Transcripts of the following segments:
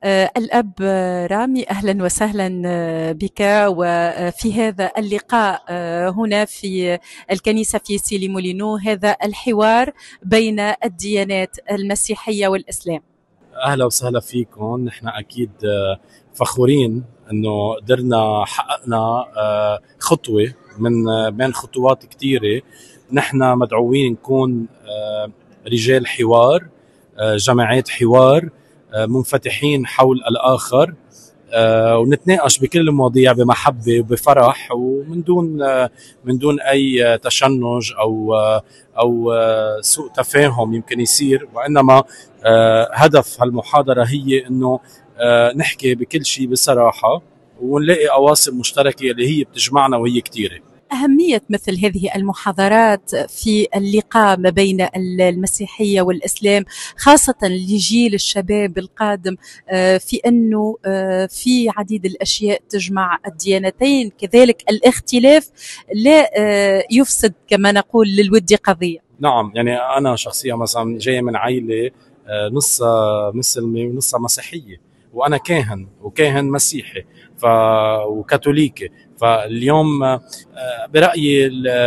الأب رامي، أهلا وسهلا بك وفي هذا اللقاء هنا في الكنيسة في سيلي مولينو، هذا الحوار بين الديانات المسيحية والإسلام. أهلا وسهلا فيكم. نحن أكيد فخورين أنه قدرنا حققنا خطوة من بين خطوات كتيرة. نحن مدعوين نكون رجال حوار، جماعات حوار منفتحين حول الآخر، ونتناقش بكل المواضيع بمحبة وبفرح ومن دون أي تشنج أو سوء تفاهم يمكن يصير، وإنما هدف هالمحاضرة هي إنه نحكي بكل شيء بصراحة ونلاقي أواصر مشتركة اللي هي بتجمعنا وهي كتيرة. أهمية مثل هذه المحاضرات في اللقاء ما بين المسيحية والإسلام، خاصة لجيل الشباب القادم، في أنه في عديد الأشياء تجمع الديانتين، كذلك الاختلاف لا يفسد كما نقول للود قضية. نعم، يعني أنا شخصيا مثلا جاي من عائلة نصها مسلمة ونصها مسيحية، وأنا كاهن مسيحي وكاثوليكي. فاليوم برأيي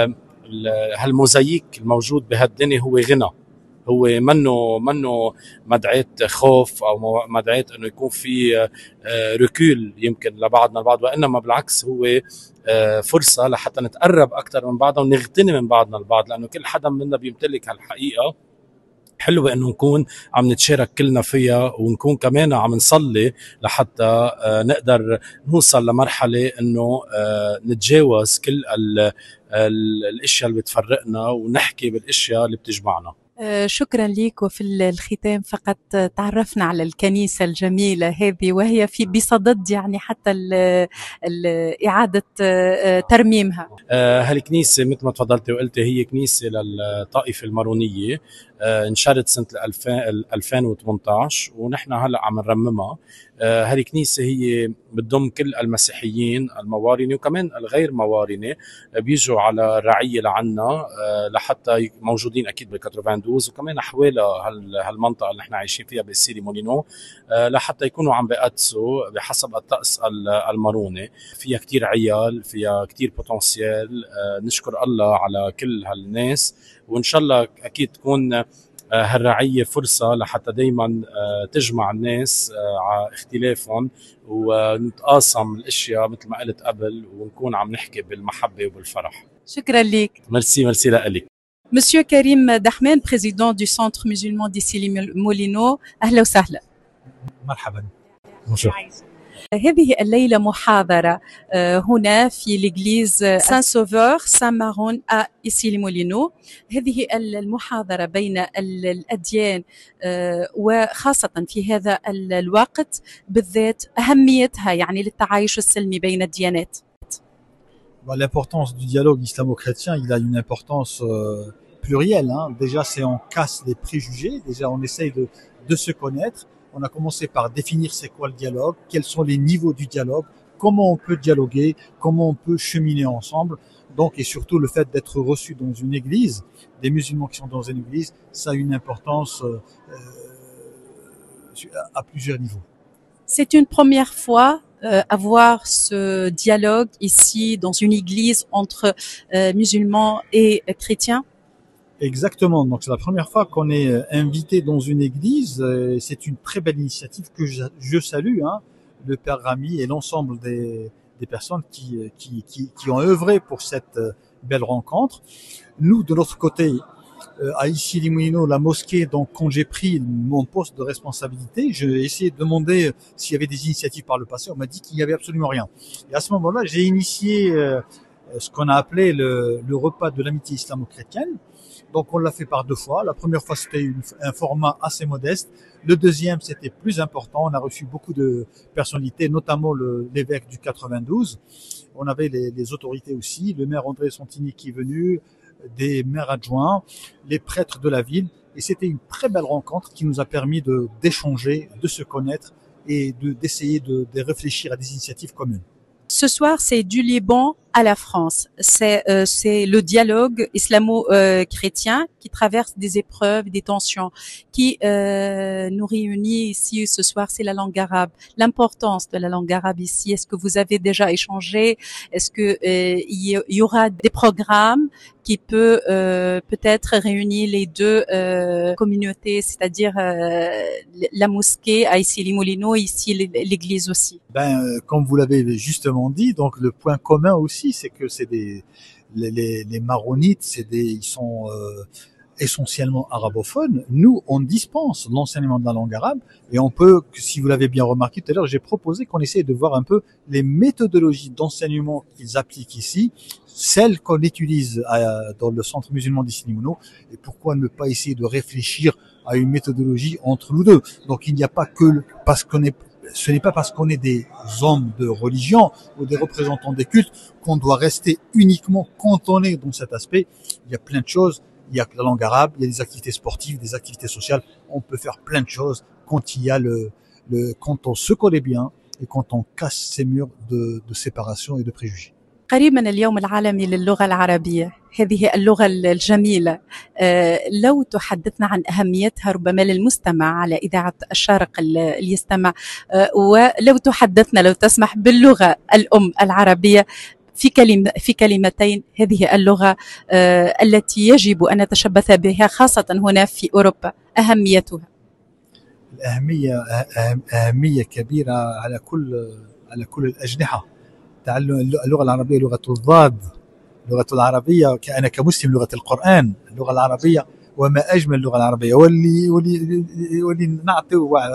هالموزايك الموجود بهالدنيا هو غنى، هو منه مدعاة خوف أو مدعاة أنه يكون في ركول يمكن لبعضنا البعض، وإنما بالعكس هو فرصة لحتى نتقرب أكثر من بعضنا ونغتني من بعضنا البعض، لأنه كل حدا منا بيمتلك هالحقيقة. حلوة انه نكون عم نتشارك كلنا فيها، ونكون كمان عم نصلي لحتى نقدر نوصل لمرحلة انه نتجاوز كل الاشياء اللي بتفرقنا ونحكي بالاشياء اللي بتجمعنا. شكرا لك. وفي الختام فقط تعرفنا على الكنيسة الجميلة هذه، وهي في بصدد يعني حتى إعادة ترميمها. هالكنيسة مثل ما تفضلتي وقلتي هي كنيسة للطائفة المارونية، انشرت سنة 2018 ونحن هلأ عم نرممها. هالكنيسة هي بتضم كل المسيحيين الموارنة وكمان الغير موارنة، بيجوا على الرعية لعنا لحتى موجودين أكيد بال92 وكمان حوالي هالمنطقة اللي نحن عايشين فيها بسيلي مولينو، لحتى يكونوا عم بيقدسوا بحسب الطقس الماروني. فيها كتير عيال، فيها كتير بوتنسيال. نشكر الله على كل هالناس، وإن شاء الله أكيد تكون هالرعية فرصة لحتى دايما تجمع الناس على اختلافهم ونتقاسم الاشياء مثل ما قلت قبل، ونكون عم نحكي بالمحبة وبالفرح. شكرا لك. ميرسي لك. Monsieur Karim Dahman, président du Centre musulman d'Issy Moulineau, أهلا وسهلا. مرحبا. هذه الليلة محاضرة هنا في الإجليز سان سوفور سان مارون إيسي مولينو. هذه المحاضرة بين الأديان وخاصة في هذا الوقت بالذات أهميتها يعني للتعايش السلمي بين الديانات. L'importance du dialogue islamo-chrétien, il a une importance plurielle. Déjà, on casse les préjugés. Déjà, on essaye de se connaître. On a commencé par définir c'est quoi le dialogue, quels sont les niveaux du dialogue, comment on peut dialoguer, comment on peut cheminer ensemble. Donc, et surtout le fait d'être reçu dans une église, des musulmans qui sont dans une église, ça a une importance à plusieurs niveaux. C'est une première fois avoir ce dialogue ici dans une église entre musulmans et chrétiens. Exactement, donc c'est la première fois qu'on est invité dans une église. C'est une très belle initiative que je salue, le Père Rami et l'ensemble des personnes qui ont œuvré pour cette belle rencontre. Nous, de notre côté, à Issy Moulineau, la mosquée, donc quand j'ai pris mon poste de responsabilité, j'ai essayé de demander s'il y avait des initiatives par le passé. On m'a dit qu'il n'y avait absolument rien. Et à ce moment-là, j'ai initié ce qu'on a appelé le repas de l'amitié islamo-chrétienne. Donc on l'a fait par 2 fois. La première fois c'était un format assez modeste. Le deuxième c'était plus important. On a reçu beaucoup de personnalités, notamment l'évêque du 92. On avait les autorités aussi, le maire André Santini qui est venu, des maires adjoints, les prêtres de la ville. Et c'était une très belle rencontre qui nous a permis d'échanger, de se connaître et d'essayer de réfléchir à des initiatives communes. Ce soir c'est du Liban à la France. C'est le dialogue islamo-chrétien qui traverse des épreuves, des tensions, qui nous réunit ici ce soir, c'est la langue arabe. L'importance de la langue arabe ici, est-ce que vous avez déjà échangé? Est-ce que il y aura des programmes qui peut-être réunir les deux communautés, c'est-à-dire la mosquée à Issy-les-Moulineaux, ici l'église aussi? Comme vous l'avez justement dit, donc le point commun aussi, c'est que c'est les maronites, ils sont essentiellement arabophones. Nous, on dispense l'enseignement de la langue arabe et on peut, si vous l'avez bien remarqué tout à l'heure, j'ai proposé qu'on essaye de voir un peu les méthodologies d'enseignement qu'ils appliquent ici, celles qu'on utilise dans le centre musulman d'Issy-les-Moulineaux, et pourquoi ne pas essayer de réfléchir à une méthodologie entre nous deux. Donc il n'y a pas que ce n'est pas parce qu'on est des hommes de religion ou des représentants des cultes qu'on doit rester uniquement cantonné dans cet aspect. Il y a plein de choses. Il y a la langue arabe, il y a des activités sportives, des activités sociales. On peut faire plein de choses quand il y a quand on se connaît bien et quand on casse ces murs de séparation et de préjugés. قريبا اليوم العالمي للغة العربية، هذه اللغة الجميلة، لو تحدثنا عن أهميتها ربما للمستمع على إذاعة الشارق اللي يستمع، ولو تحدثنا لو تسمح باللغة الأم العربية في كلمتين، هذه اللغة التي يجب أن نتشبث بها خاصة هنا في أوروبا، أهميتها. أهمية كبيرة على كل الأجنحة. تعلم اللغة العربية لغة الضاد، لغة العربية أنا كمسلم لغة القرآن، اللغة العربية وما أجمل اللغة العربية، واللي نعطي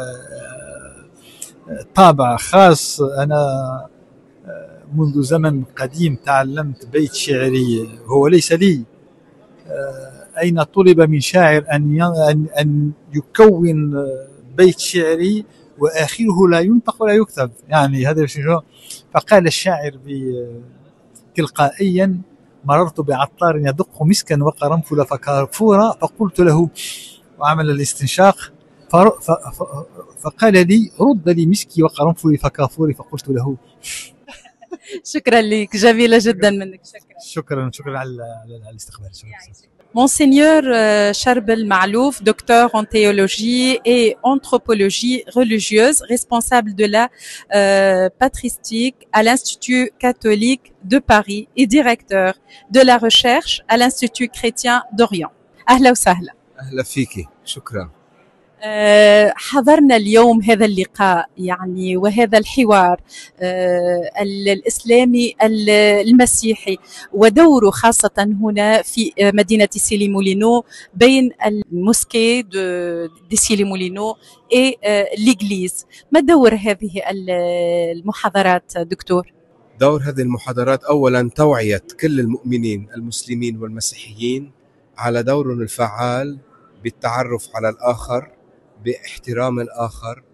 طابع خاص. أنا منذ زمن قديم تعلمت بيت شعري هو ليس لي، أين طلب من شاعر أن يكون بيت شعري وآخره لا ينطق ولا يكتب، يعني هذا الشيء. فقال الشاعر تلقائيا: مررت بعطار يدق مسكا وقرنفل فكافورا فقلت له، وعمل الاستنشاق، فقال لي: رد لي مسكي وقرنفلي فكافوري، فقلت له. شكرا لك، جميلة جدا منك. شكرا على الاستقبال. Monseigneur Charbel Malouf, docteur en théologie et anthropologie religieuse, responsable de la patristique à l'Institut catholique de Paris et directeur de la recherche à l'Institut chrétien d'Orient. أهلا وسهلا. أهلا فيكي، شكرا. حضرنا اليوم هذا اللقاء يعني وهذا الحوار الإسلامي المسيحي ودوره خاصة هنا في مدينة إسي-لي-مولينو بين الموسكي دي إسي-لي-مولينو et l'église. ما دور هذه المحاضرات دكتور؟ دور هذه المحاضرات أولا توعية كل المؤمنين المسلمين والمسيحيين على دورهم الفعال بالتعرف على الآخر، باحترام الآخر،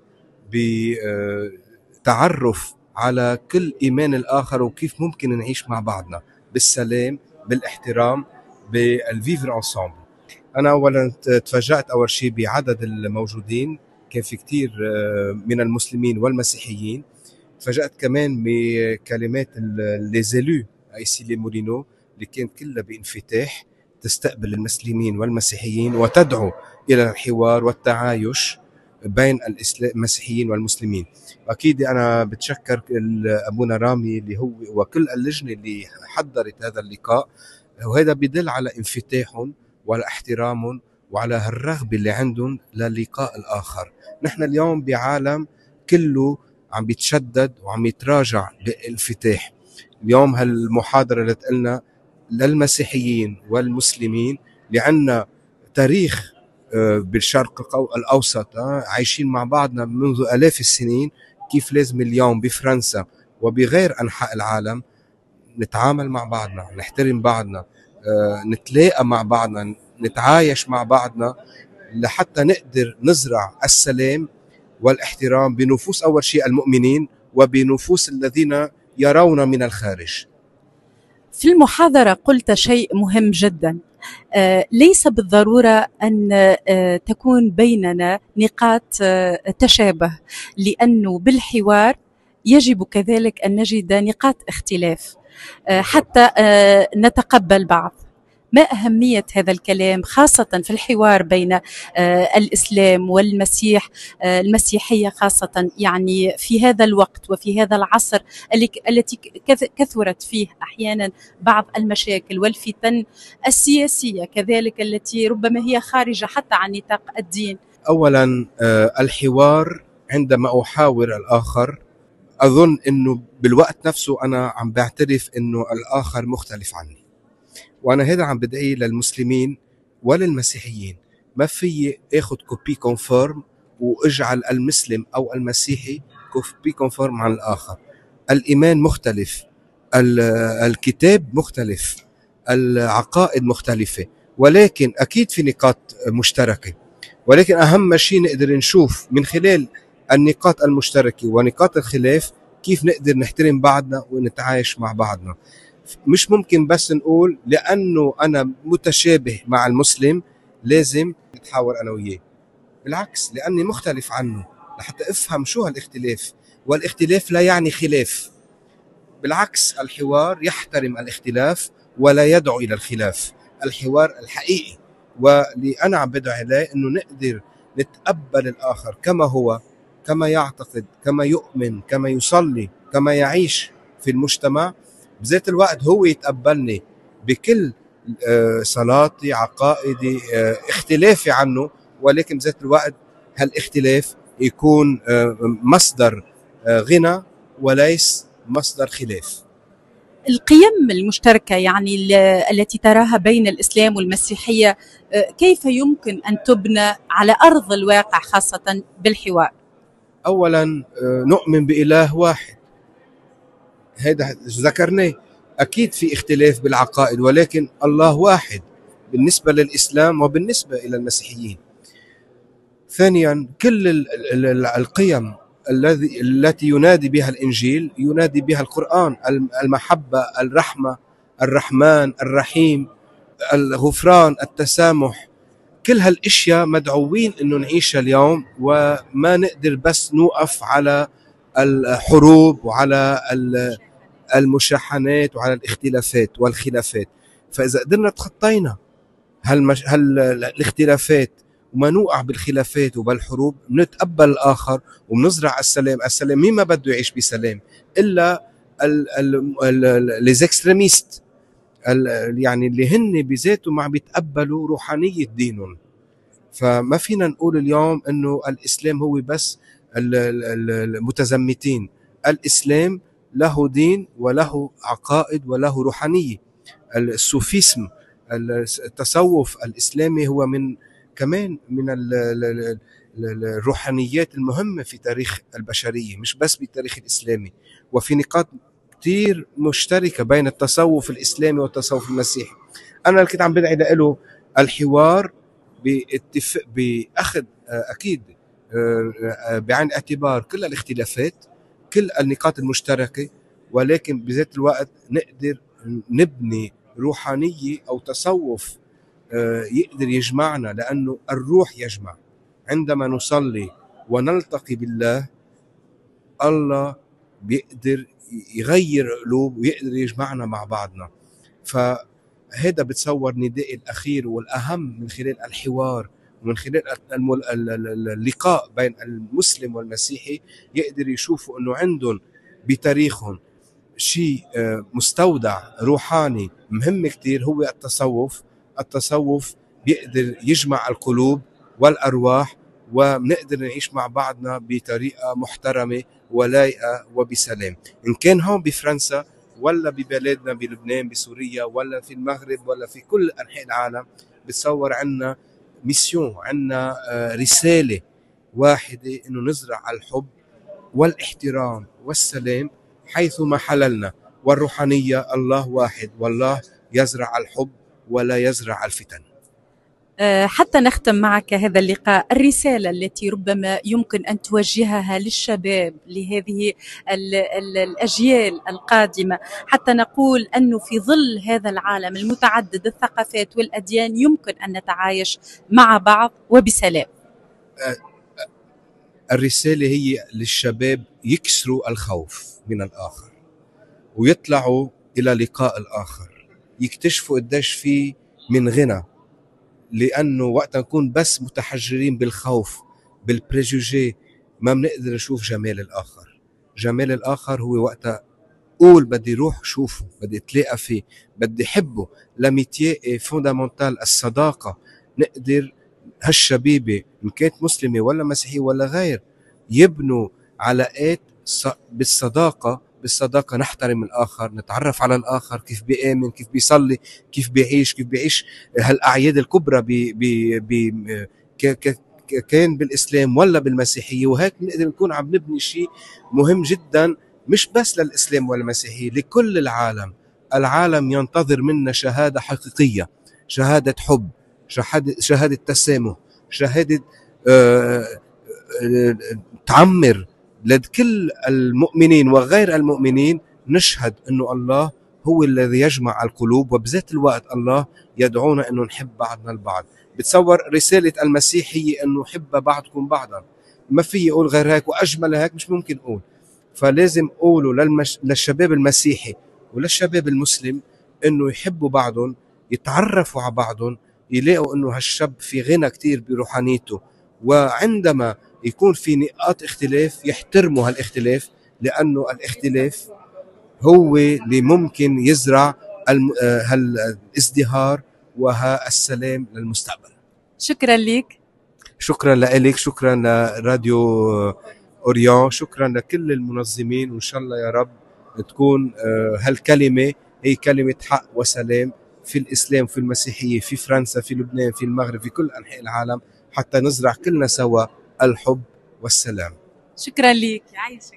بتعرف على كل إيمان الآخر وكيف ممكن نعيش مع بعضنا بالسلام، بالاحترام، بالفيفر انسامبل. أنا أولا تفاجأت أول شيء بعدد الموجودين، كان في كتير من المسلمين والمسيحيين. تفاجأت كمان بكلمات ليزيلو إسي-لي-مولينو اللي كانت كلها بانفتاح تستقبل المسلمين والمسيحيين وتدعو إلى الحوار والتعايش بين المسيحيين والمسلمين. أكيد أنا بتشكر أبونا رامي اللي هو وكل اللجنة اللي حضرت هذا اللقاء، وهذا بدل على انفتاحهم وعلى احترامهم وعلى الرغبة اللي عندهم للقاء الآخر. نحن اليوم بعالم كله عم بيتشدد وعم يتراجع بالانفتاح. اليوم هالمحاضرة اللي تقلنا للمسيحيين والمسلمين اللي عنا تاريخ بالشرق الأوسط، عايشين مع بعضنا منذ آلاف السنين، كيف لازم اليوم بفرنسا وبغير أنحاء العالم نتعامل مع بعضنا، نحترم بعضنا، نتلاقى مع بعضنا، نتعايش مع بعضنا لحتى نقدر نزرع السلام والاحترام بنفوس أول شيء المؤمنين وبنفوس الذين يرون من الخارج. في المحاضرة قلت شيء مهم جدا، ليس بالضرورة أن تكون بيننا نقاط تشابه، لأنه بالحوار يجب كذلك أن نجد نقاط اختلاف. حتى نتقبل بعض. ما أهمية هذا الكلام خاصة في الحوار بين الإسلام والمسيح، المسيحية خاصة، يعني في هذا الوقت وفي هذا العصر التي كثرت فيه أحيانا بعض المشاكل والفتن السياسية كذلك التي ربما هي خارجة حتى عن نطاق الدين؟ أولا الحوار عندما أحاور الآخر أظن أنه بالوقت نفسه أنا عم بعترف أنه الآخر مختلف عني، وأنا هذا عم بدعي للمسلمين وللمسيحيين. ما في أخذ كوبي كونفورم وأجعل المسلم أو المسيحي كوبي كونفورم عن الآخر. الإيمان مختلف، الكتاب مختلف، العقائد مختلفة، ولكن أكيد في نقاط مشتركة. ولكن أهم شيء نقدر نشوف من خلال النقاط المشتركة ونقاط الخلاف كيف نقدر نحترم بعضنا ونتعايش مع بعضنا. مش ممكن بس نقول لأنه أنا متشابه مع المسلم لازم نتحاور أنا وياه. بالعكس، لأني مختلف عنه لحتى أفهم شو هالاختلاف، والاختلاف لا يعني خلاف. بالعكس، الحوار يحترم الاختلاف ولا يدعو إلى الخلاف. الحوار الحقيقي واللي أنا عم بدعي عليه إنه نقدر نتقبل الآخر كما هو، كما يعتقد، كما يؤمن، كما يصلي، كما يعيش في المجتمع. بذات الوقت هو يتقبلني بكل صلاتي، عقائدي، اختلافي عنه، ولكن بذات الوقت هالاختلاف يكون مصدر غنى وليس مصدر خلاف. القيم المشتركة يعني التي تراها بين الإسلام والمسيحية كيف يمكن أن تبنى على أرض الواقع خاصة بالحوار؟ أولا نؤمن بإله واحد، هذا ذكرناه. أكيد في اختلاف بالعقائد، ولكن الله واحد بالنسبة للإسلام وبالنسبة إلى المسيحيين. ثانيا، كل القيم التي ينادي بها الإنجيل ينادي بها القرآن: المحبة، الرحمة، الرحمن، الرحيم، الغفران، التسامح. كل هالاشياء مدعوين انه نعيشها اليوم، وما نقدر بس نوقف على الحروب وعلى المشاحنات وعلى الاختلافات والخلافات. فاذا قدرنا تخطينا الاختلافات وما نوقع بالخلافات وبالحروب، نتقبل الآخر وبنزرع السلام. السلام مين ما بده يعيش بسلام إلا ليزكستريميست، يعني اللي هن بذاته ما بيتقبلوا روحانية دينهم. فما فينا نقول اليوم انه الاسلام هو بس المتزمتين. الاسلام له دين وله عقائد وله روحانية. الصوفيسم، التصوف الاسلامي، هو كمان من الروحانيات المهمة في تاريخ البشرية، مش بس بالتاريخ الاسلامي. وفي نقاط كتير مشتركة بين التصوف الإسلامي والتصوف المسيحي. أنا اللي كنت عم بدعي له الحوار بأخذ أكيد بعين الاعتبار كل الاختلافات، كل النقاط المشتركة، ولكن بذات الوقت نقدر نبني روحانية أو تصوف يقدر يجمعنا، لأنه الروح يجمع. عندما نصلي ونلتقي بالله، الله بيقدر يغير قلوب ويقدر يجمعنا مع بعضنا. فهذا بتصور نداء الأخير والأهم من خلال الحوار ومن خلال اللقاء بين المسلم والمسيحي، يقدر يشوفوا أنه عندهم بتاريخهم شيء مستودع روحاني مهم كتير، هو التصوف. التصوف بيقدر يجمع القلوب والأرواح، وبنقدر نعيش مع بعضنا بطريقة محترمة ولايقة وبسلام، إن كان هون بفرنسا ولا ببلادنا بلبنان، بسوريا، ولا في المغرب، ولا في كل أنحاء العالم. بتصور عنا ميسيون، عنا رسالة واحدة، إنه نزرع الحب والاحترام والسلام حيثما حللنا. والروحانية الله واحد، والله يزرع الحب ولا يزرع الفتن. حتى نختم معك هذا اللقاء، الرسالة التي ربما يمكن أن توجهها للشباب، لهذه الأجيال القادمة، حتى نقول أنه في ظل هذا العالم المتعدد الثقافات والأديان يمكن أن نتعايش مع بعض وبسلام. الرسالة هي للشباب: يكسروا الخوف من الآخر ويطلعوا إلى لقاء الآخر، يكتشفوا قديش في من غنى. لأنه وقت نكون بس متحجرين بالخوف بالبريجوجي ما بنقدر نشوف جمال الآخر. جمال الآخر هو وقت قول بدي روح شوفه، بدي اتلاقى فيه، بدي حبه. لاميتيي فوندامنتال، الصداقة. نقدر هالشبيبة إن كانت مسلمة ولا مسيحية ولا غير يبنوا علاقات بالصداقة. بالصداقة نحترم الآخر، نتعرف على الآخر، كيف بيآمن، كيف بيصلي، كيف بيعيش هالأعياد الكبرى كان بالإسلام ولا بالمسيحية. وهيك نقدر نكون عم نبني شيء مهم جدا، مش بس للإسلام والمسيحية، لكل العالم. العالم ينتظر منا شهادة حقيقية، شهادة حب، شهادة تسامح، شهادة تعمر لكل المؤمنين وغير المؤمنين. نشهد أنه الله هو الذي يجمع القلوب، وبذات الوقت الله يدعونا أنه نحب بعضنا البعض. بتصور رسالة المسيح هي أنه حب بعضكم بعضا، ما في أقول غير هيك، وأجمل هيك مش ممكن أقول. فلازم أقوله للشباب المسيحي وللشباب المسلم أنه يحبوا بعضهم، يتعرفوا على بعضهم، يلاقوا أنه هالشاب في غنى كتير بروحانيته. وعندما يكون في نقاط اختلاف يحترموا هالاختلاف، لأنه الاختلاف هو اللي ممكن يزرع هالازدهار والسلام للمستقبل. شكرا لك. شكرا لك، شكرا لراديو أوريون، شكرا لكل المنظمين. وإن شاء الله يا رب تكون هالكلمة هي كلمة حق وسلام في الإسلام، في المسيحية، في فرنسا، في لبنان، في المغرب، في كل أنحاء العالم، حتى نزرع كلنا سوا الحب والسلام. شكرا لك. يعيشك.